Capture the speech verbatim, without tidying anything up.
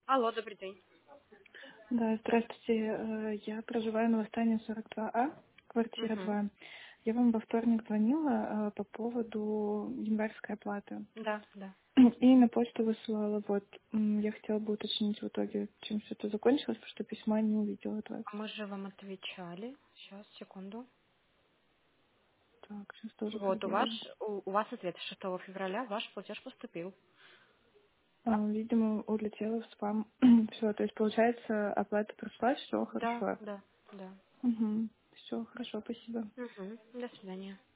Алло, добрый день. Да, здравствуйте. Э, Я проживаю на Восстании сорок два А, квартира Угу. два. Я вам во вторник звонила э, по поводу январской оплаты. Да, да. И на почту высылала. Вот, м, я хотела бы уточнить в итоге, чем все это закончилось, потому что письма не увидела от вас. А мы же вам отвечали. Сейчас, секунду. Так, сейчас тоже Вот, у вас, проверю. у, у вас ответ шестого февраля, ваш платеж поступил. А, видимо, улетела в спам. Все, то есть, получается, оплата прошла, все Да, хорошо. да, да. Угу. Все, хорошо, спасибо. Угу. До свидания.